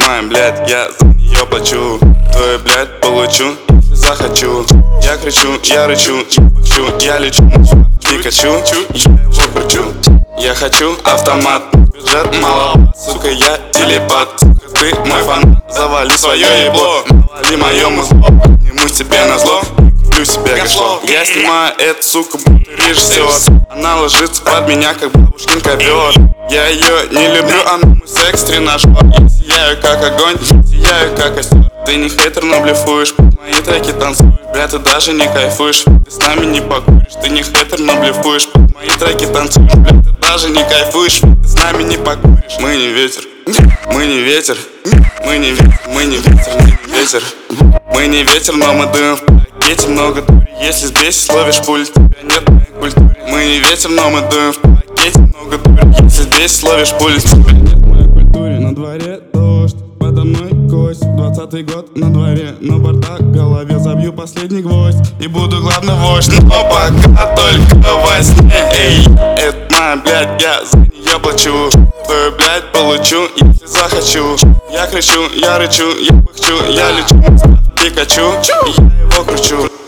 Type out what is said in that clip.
моя, блядь, я за нее плачу. Твою, блядь, получу, если захочу. Я кричу, я рычу, я лечу, Пикачу, я его кручу. Я хочу автомат, бюджет мало, сука, я телепат. Сука, ты мой фанат, завали свое ебло, навали мое музло, поднимусь тебе на зло, куплю себе кошло. Я снимаю эту суку, будто режиссер. Она ложится под меня, как бабушкин ковер. Я ее не люблю, она мой секс-тренажер. Я сияю как огонь, сияю как костер. Ты не хейтер, но блефуешь, под мои треки танцуешь. Бля, ты даже не кайфуешь, ты с нами не покуришь. Ты не хейтер, но блефуешь, под мои треки танцуешь. Бля, ты даже не кайфуешь, ты с нами не покуришь. Мы не ветер, мы не ветер, мы не ветер, мы не ветер, мы не ветер. Мы не ветер, но мы дым в пакете, много дури. Если здесь словишь пуль, тебя нет в моей культуре. Мы не ветер, но мы дуем в пакете, много дури. Если здесь словишь пуль, тебя нет в моей культуре. На дворе дождь, подо мной кость, 20-й год на дворе, но бардак в голове, забью последний гвоздь и буду главный вождь, но пока только во сне. Эй, это моя, блядь, я за нее плачу. Твою, блядь, получу, если захочу. Я кричу, я рычу, я пыхчу, я лечу, Пикачу, и я его кручу.